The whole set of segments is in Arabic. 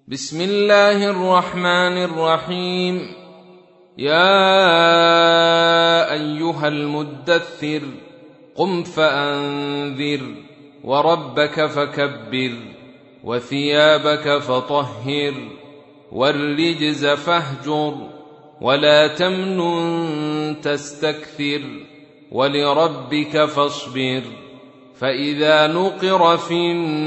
بسم الله الرحمن الرحيم. يا أيها المدثر قم فأنذر وربك فكبر وثيابك فطهر والرجز فاهجر ولا تمنن تستكثر ولربك فاصبر فإذا نقر في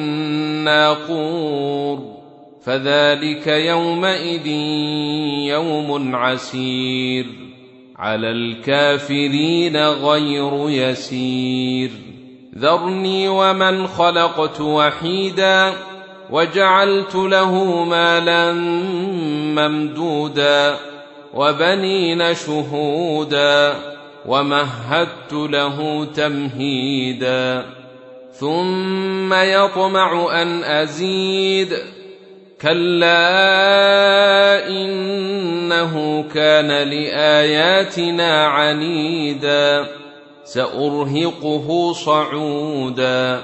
الناقور فذلك يومئذ يوم عسير على الكافرين غير يسير. ذرني ومن خلقت وحيدا وجعلت له مالا ممدودا وبنين شهودا ومهدت له تمهيدا ثم يطمع أن أزيد كلا إنه كان لآياتنا عنيدا سأرهقه صعودا.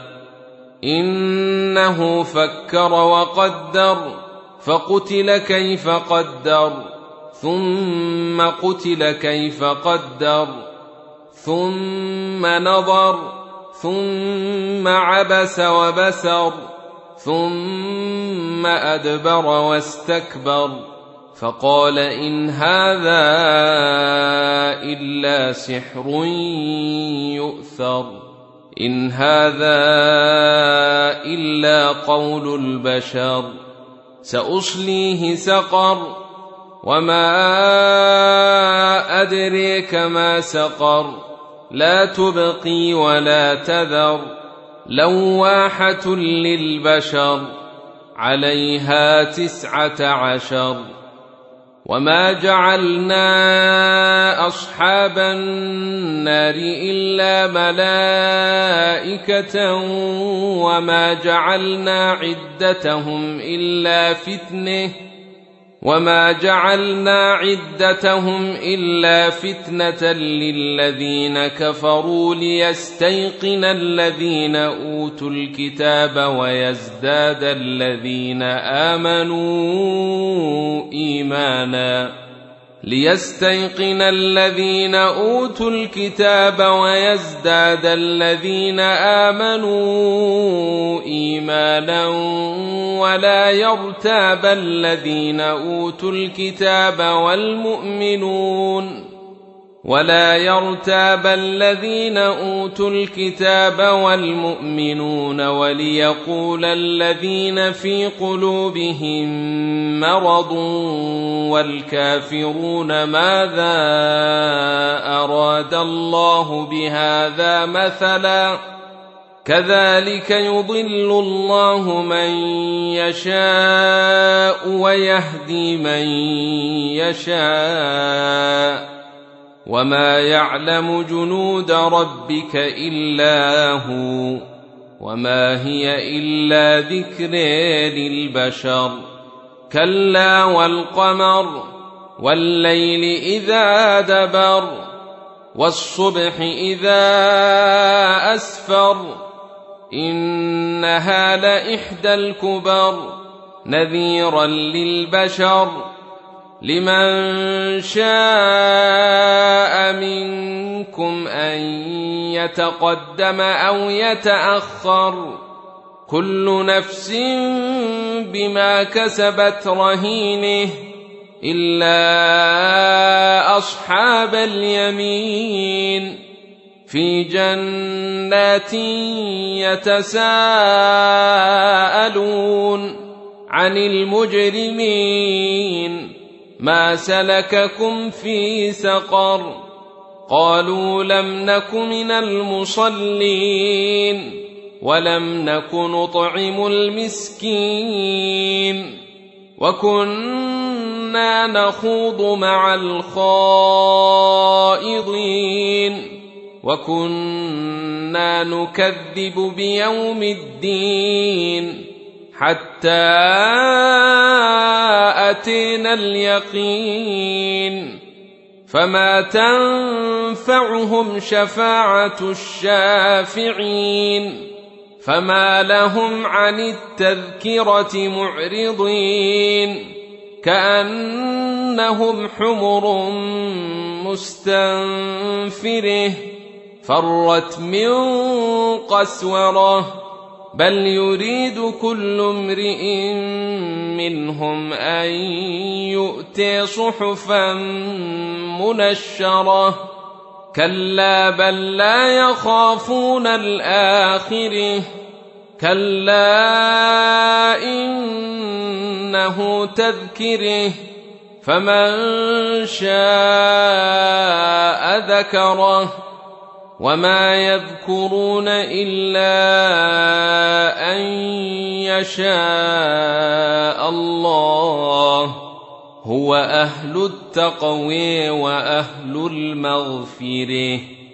إنه فكر وقدر فقتل كيف قدر ثم قتل كيف قدر ثم نظر ثم عبس وبسر ثم أدبر واستكبر فقال إن هذا إلا سحر يؤثر إن هذا إلا قول البشر سأصليه سقر وما أدريك ما سقر لا تبقي ولا تذر لواحة للبشر عليها 19. وما جعلنا أصحاب النار إلا ملائكة وما جعلنا عدتهم إلا فتنة للذين كفروا ليستيقن الذين أوتوا الكتاب ويزداد الذين آمنوا إيمانا ولا يرتاب الذين أوتوا الكتاب والمؤمنون وليقول الذين في قلوبهم مرض والكافرون ماذا أراد الله بهذا مثلا كذلك يضل الله من يشاء ويهدي من يشاء وما يعلم جنود ربك إلا هو وما هي إلا ذكر للبشر. كلا والقمر والليل إذا دبر والصبح إذا أسفر إنها لإحدى الكبر نذيرا للبشر لمن شاء منكم أن يتقدم أو يتأخر كل نفس بما كسبت رهينه إلا أصحاب اليمين في جنات يتساءلون عن المجرمين ما سلككم في سقر قالوا لم نك من المصلين ولم نك نطعم المسكين وكنا نخوض مع الخائضين وكنا نكذب بيوم الدين حتى أتينا اليقين فما تنفعهم شفاعة الشافعين فما لهم عن التذكرة معرضين كأنهم حمر مستنفره فرت من قسورة بل يريد كل امرئ منهم أن يؤتي صحفا منشرة كلا بل لا يخافون الآخرة كلا إنه تذكره فمن شاء ذكره وما يذكرون إلا أن يشاء الله هو أهل التقوى وأهل المغفرة